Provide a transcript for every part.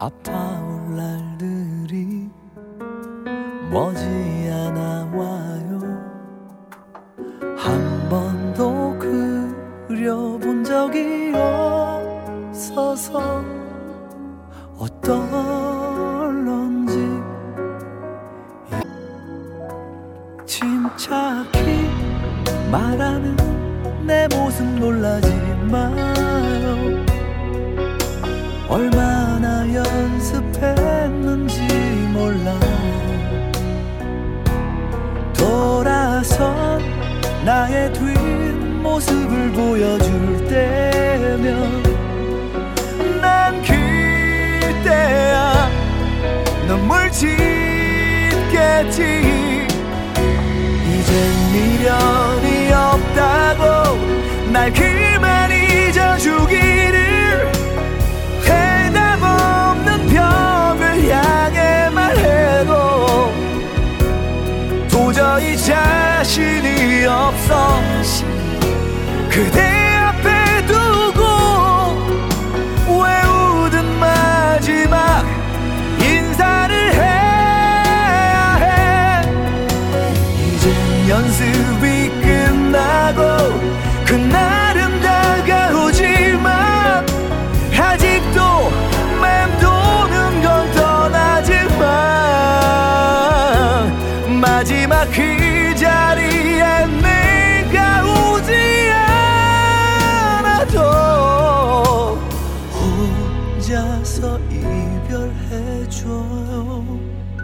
아파올 날들이 머지않아 와요. 한 번도 그려본 적이 없어서 어떨런지 침착히 말하는 내 모습 놀라지 마요. 얼마나 연습했는지 몰라. 돌아선 나의 뒷모습을 보여줄 때면 난 그때야 눈물 짓겠지. 이젠 미련이 없다고 날 그만 잊어주기를. 대답 없는 벽을 향해 말해도 도저히 자신이 없어. 그대 앞에 두고 외우던 마지막 인사를 해야 해. 이젠 연습이 끝나고 그날은 다가오지만 아직도 맴도는 건 떠나지만 마지막 그 자리에 내가 오지 않아도 혼자서 이별해줘요.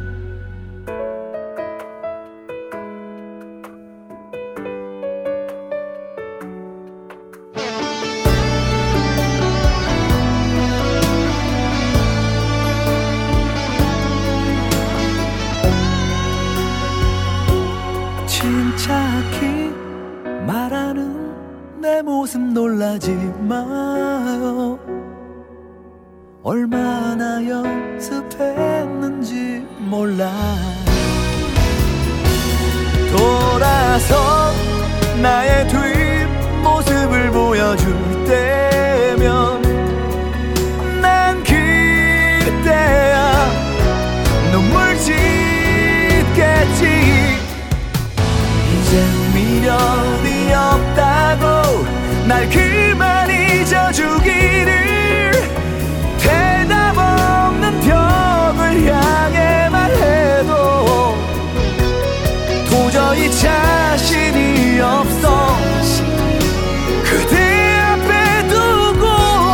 침착히 말하는 내 모습 놀라지 마요. 얼마나 연습했는지 몰라. 돌아서 나의 뒷모습을 보여줄 때면 난 그때야 눈물 짓겠지. 이젠 미련이 없다고 날 그만 잊어주기를. 대답 없는 벽을 향해 말해도 도저히 자신이 없어. 그대 앞에 두고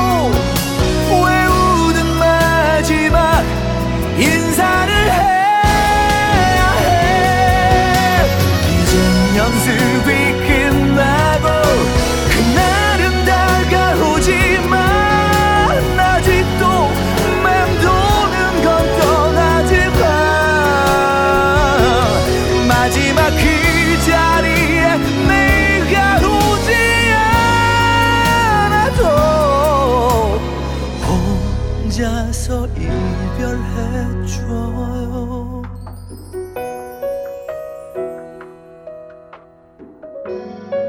외우는 마지막 인사를 해야 해. 이젠 연습이 끝나고 그날은 다가오지만 아직도 맴도는 건 떠나지만 마지막 그 자리에 내가 오지 않아도 혼자서 이별해줘요.